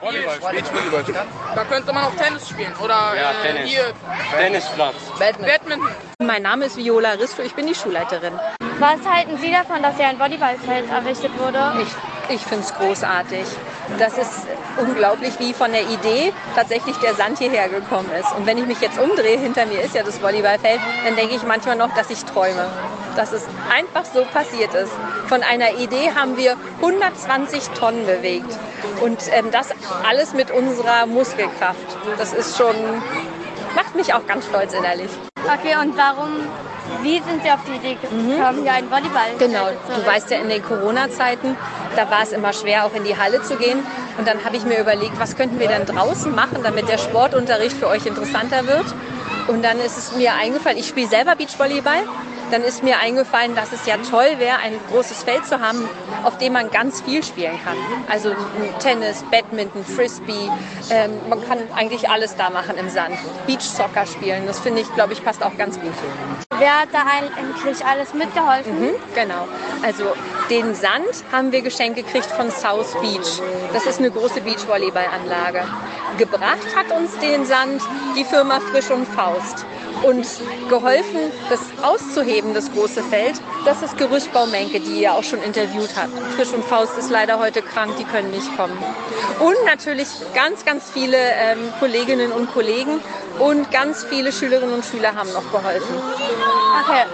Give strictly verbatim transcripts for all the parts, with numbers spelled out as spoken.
Volleyball, Beachvolleyball. Da könnte man auch Tennis spielen oder Ja, äh, Tennis. hier Tennisplatz. Badminton. Badminton. Mein Name ist Viola Risto, ich bin die Schulleiterin. Was halten Sie davon, dass hier ein Volleyballfeld errichtet wurde? Ich, ich finde es großartig. Das ist unglaublich, wie von der Idee tatsächlich der Sand hierher gekommen ist. Und wenn ich mich jetzt umdrehe, hinter mir ist ja das Volleyballfeld, dann denke ich manchmal noch, dass ich träume. Dass es einfach so passiert ist. Von einer Idee haben wir hundertzwanzig Tonnen bewegt. Und ähm, das alles mit unserer Muskelkraft. Das ist schon, macht mich auch ganz stolz innerlich. Okay, und warum, wie sind Sie auf die Idee gekommen, hier ein Volleyballfeld Genau, zu du weißt ja, in den Corona-Zeiten, da war es immer schwer, auch in die Halle zu gehen. Und dann habe ich mir überlegt, was könnten wir denn draußen machen, damit der Sportunterricht für euch interessanter wird. Und dann ist es mir eingefallen, ich spiele selber Beachvolleyball. Dann ist mir eingefallen, dass es ja toll wäre, ein großes Feld zu haben, auf dem man ganz viel spielen kann. Also Tennis, Badminton, Frisbee, ähm, man kann eigentlich alles da machen im Sand. Beachsoccer spielen, das finde ich, glaube ich, passt auch ganz gut. Wer hat da eigentlich alles mitgeholfen? Mhm, genau. Also den Sand haben wir geschenkt gekriegt von South Beach. Das ist eine große Beachvolleyballanlage. Gebracht hat uns den Sand die Firma Frisch und Faust. Und geholfen, das auszuheben, das große Feld, das ist Gerüstbau Menke, die ihr auch schon interviewt habt. Frisch und Faust ist leider heute krank, die können nicht kommen. Und natürlich ganz, ganz viele ähm, Kolleginnen und Kollegen und ganz viele Schülerinnen und Schüler haben noch geholfen. Okay.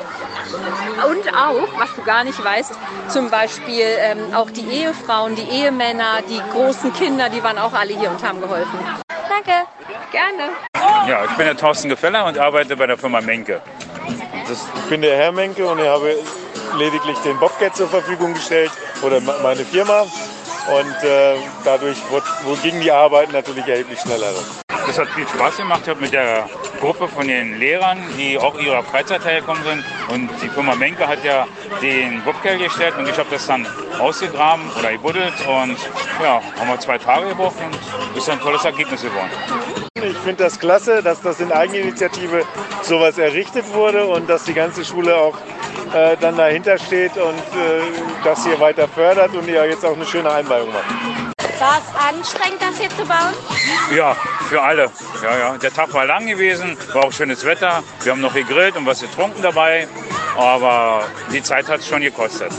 Und auch, was du gar nicht weißt, zum Beispiel ähm, auch die Ehefrauen, die Ehemänner, die großen Kinder, die waren auch alle hier und haben geholfen. Danke. Gerne. Ja, ich bin der Thorsten Gefeller und arbeite bei der Firma Menke. Das, ich bin der Herr Menke und ich habe lediglich den Bobcat zur Verfügung gestellt oder meine Firma. Und äh, dadurch wurde, wo ging die Arbeit natürlich erheblich schneller. Das hat viel Spaß gemacht. Ich habe mit der Gruppe von den Lehrern, die auch ihrer Freizeit hergekommen sind. Und die Firma Menke hat ja den Bobcat gestellt und ich habe das dann ausgegraben oder gebuddelt. Und ja, haben wir zwei Tage gebraucht und ist ein tolles Ergebnis geworden. Ich finde das klasse, dass das in Eigeninitiative sowas errichtet wurde und dass die ganze Schule auch äh, dann dahinter steht und äh, das hier weiter fördert und ja jetzt auch eine schöne Einweihung macht. War es anstrengend, das hier zu bauen? Ja, für alle. Ja, ja. Der Tag war lang gewesen, war auch schönes Wetter. Wir haben noch gegrillt und was getrunken dabei, aber die Zeit hat es schon gekostet.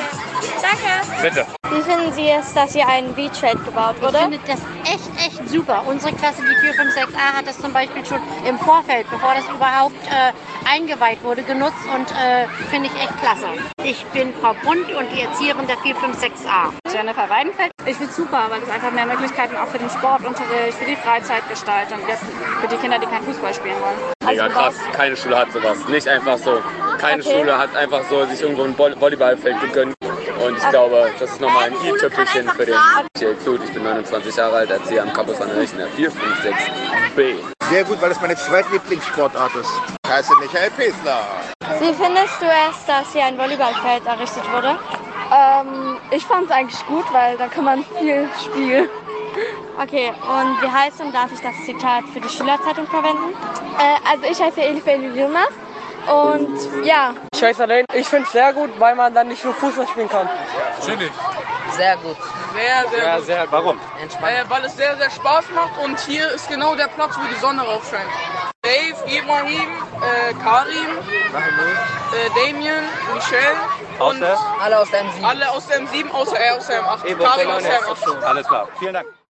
Danke. Bitte. Wie finden Sie es, dass hier ein Beachfeld gebaut wurde? Ich finde das echt, echt super. Unsere Klasse, die vier fünf sechs a, hat das zum Beispiel schon im Vorfeld, bevor das überhaupt äh, eingeweiht wurde, genutzt und äh, finde ich echt klasse. Ich bin Frau Brunt und die Erzieherin der vier fünf sechs a. Jennifer Weidenfeld. Ich finde es super, weil es einfach mehr Möglichkeiten auch für den Sportunterricht, für die Freizeitgestaltung, jetzt für die Kinder, die kein Fußball spielen wollen. Mega krass, keine Schule hat sowas. Nicht einfach so. Keine Okay. Schule hat einfach so sich irgendwo ein Voll- Volleyballfeld gegönnt. Und ich glaube, das ist nochmal ein i-Tüpfelchen für den Michael Kluth. Ich bin neunundzwanzig Jahre alt, erziehe am Campus an der Rechner vier fünf sechs b. Sehr gut, weil es meine Zweitlieblingssportart ist. Ich heiße Michael Pesler. Wie findest du es, dass hier ein Volleyballfeld errichtet wurde? Ähm, ich fand es eigentlich gut, weil da kann man viel spielen. Okay, und wie heißt und darf ich das Zitat für die Schülerzeitung verwenden? Äh, also ich heiße Elifel Yilmaz und ja. Ich heiße Alain. Ich finde es sehr gut, weil man dann nicht nur Fußball spielen kann. Chillig. Sehr gut. Sehr, sehr Ja, gut. sehr. Warum? Äh, weil es sehr, sehr Spaß macht und hier ist genau der Platz, wo die Sonne raufscheint. Dave, Ibrahim, äh, Karim, äh, Damien, Michelle und Außer? Alle aus deinem Sieg. alle aus der M sieben, außer er aus der M acht. Evo Karim aus der M acht. Alles klar. Vielen Dank.